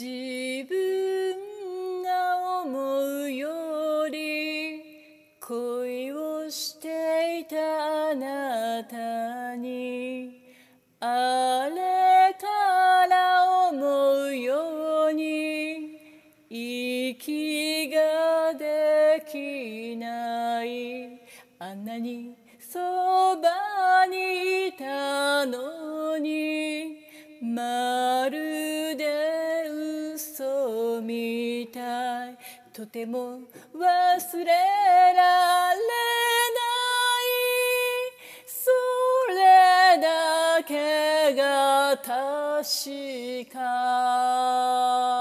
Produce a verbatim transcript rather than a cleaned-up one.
自分が思うより恋をしていたあなたにあれから思うように息ができない。あんなにそばにいたのにまるで嘘みたい。とても忘れられないそれだけが確か。